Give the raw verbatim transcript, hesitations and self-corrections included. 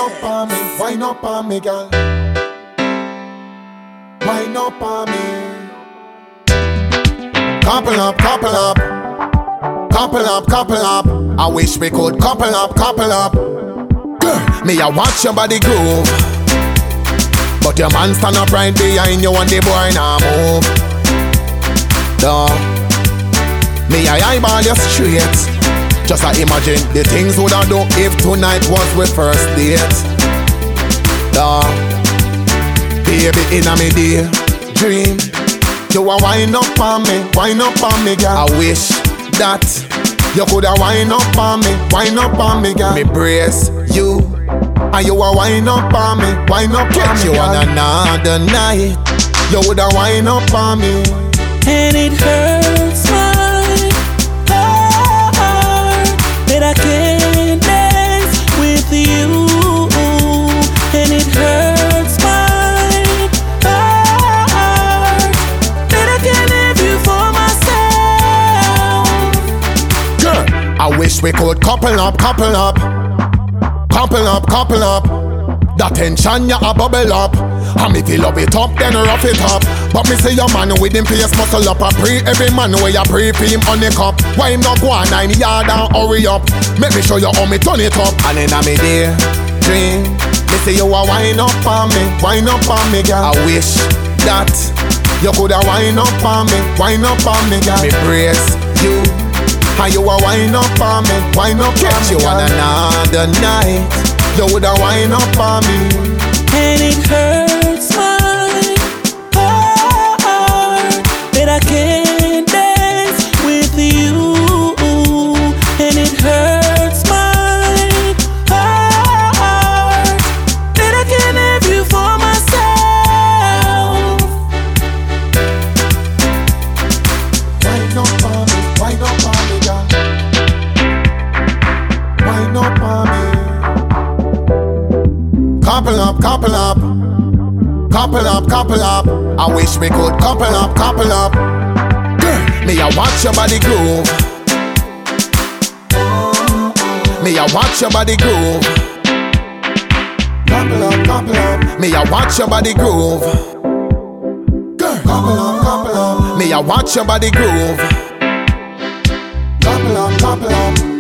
up on me, wine up on me, girl. Wine up on me. Couple up, couple up. Couple up, couple up. I wish we could couple up, couple up. Girl, me I watch your body groove, but your man stand up right behind you and the boy now move. Duh. Me I eyeball you straight. Just I imagine the things would I do if tonight was we first date. Duh. Baby in a me day dream, you a wind up on me, wind up on me, girl. I wish that you coulda wind up on me, wind up on me, girl. Me brace you, and you a wind up on me, wind up on me, you on another night. You woulda wind up on me, and it hurts my that I can't dance with you, and it hurts my heart that I can't live you for myself. Girl, I wish we could couple up, couple up, couple up, couple up. That tension ya a bubble up, and me feel love it up, then rough it up. But me say your man with him face muscle up. I pray every man where you pray for him on the cup. Why him not go on nine yard and hurry up? Make me show you how me turn it up. And in a me day dream, me say you a wind up on me, wind up on me, girl. I wish that you coulda wind up on me, wind up on me, girl. Me brace you, and you a wind up on me, wind up on me, you on another night. You woulda wind up on me, and it hurts my heart that I can't dance with you, and it hurts my heart that I can't have you for myself. Wind up on me, wind up on me, girl. Wind up on me. Couple up, couple up, couple up, couple up. I wish we could couple up, couple up. Girl, me I watch your body groove. Me I watch your body groove. Couple up, couple up. Me I watch your body groove. Girl, couple up, couple up. Me I watch your body groove. Couple up, couple up.